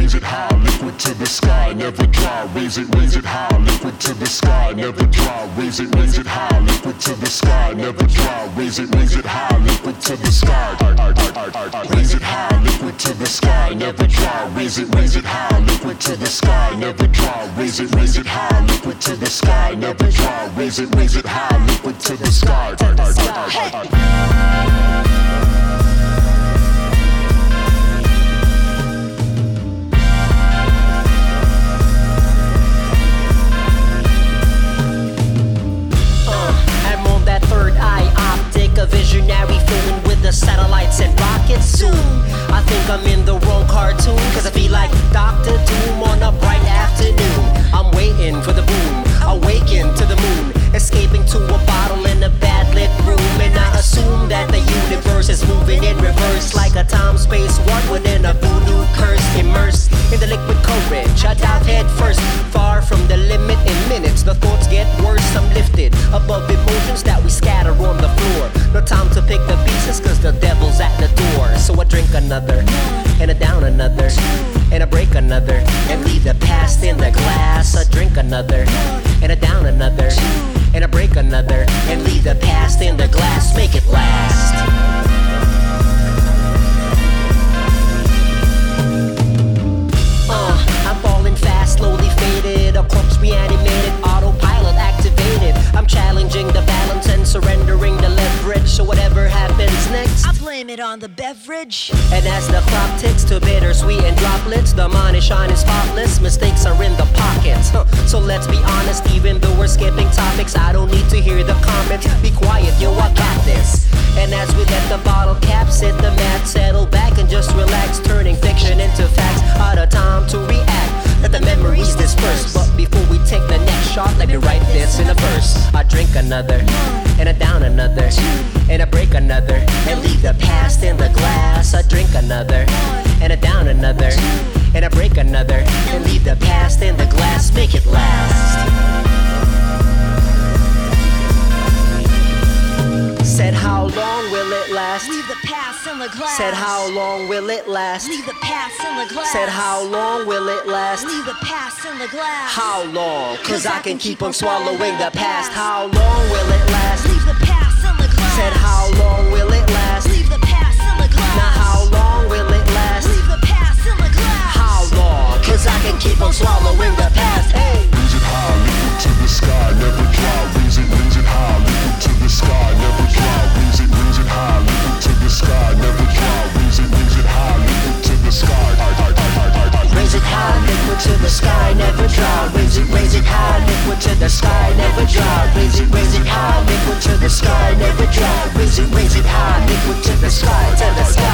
raise it high, liquid to the sky, never dry. Raise it high, liquid to the sky, never dry. Raise it high, liquid to the sky, never dry. Raise it high, liquid to the sky. Raise it high, liquid to the sky, never dry. Raise it high, liquid to the sky, never dry. Raise it high, liquid to the sky, never dry. Raise it high, liquid to the sky. A visionary filling with the satellites and rockets soon. I think I'm in the wrong cartoon, cause I feel like Dr. Doom on a bright afternoon. I'm waiting for the boom, awaken to the moon, escaping to a bottle in a bad lit room. And I assume that the universe is moving in reverse, like a time-space one within a voodoo curse. Immersed in the liquid courage, I dive head first, far from the limit. In minutes the thoughts get worse. I'm lifted above emotions that we scatter on the floor. No time to pick the pieces, cause the devil's at the door. So I drink another, and I down another, and I break another, and leave the past in the glass. I drink another, and I down another, and I break another, and leave the past in the glass. Make it last. I'm falling fast, slowly faded, a corpse reanimated, autopilot activated. I'm challenging the balance and surrendering the leverage. So whatever happens next, I blame it on the beverage. And as the clock ticks to bittersweet and droplets, the mind is shining spotless, mistakes are in the pockets. So let's be honest, even though we're skipping topics, I don't need to hear the comments. Be quiet, yo, I got this. And as we let the bottle cap sit, the mat settle back and just relax, turning fiction into facts. Out of time to react, let the memories disperse. But before we take the next shot, let me write this in a verse. I drink another, and I down another, and I break another, and leave the past in the glass. I drink another, and I down another, and I break another, and leave the past in the glass. Make it last. Said how long will it last? Leave the past in the glass. Said how long will it last? Leave the past in the glass. Said how long will it last? Leave the past in the glass. How long? Cause I can keep on swallowing the past. How long will it last? Leave the past in the glass. Said how long will it last? Leave the past in the glass. Now how long will it last? Leave the past in the glass. How long? Cause I can keep on swallowing the past. Hey! Raise it high, liquid to the sky, never dry. Raise it high, liquid to the sky, never dry. Raise it high, liquid to the sky, never dry. Raise it high, liquid to the sky. Raise it high, liquid to the sky, never dry. Raise it high, liquid to the sky, never dry. Raise it high, liquid to the sky, never dry. Raise it high, liquid to the sky, to the sky.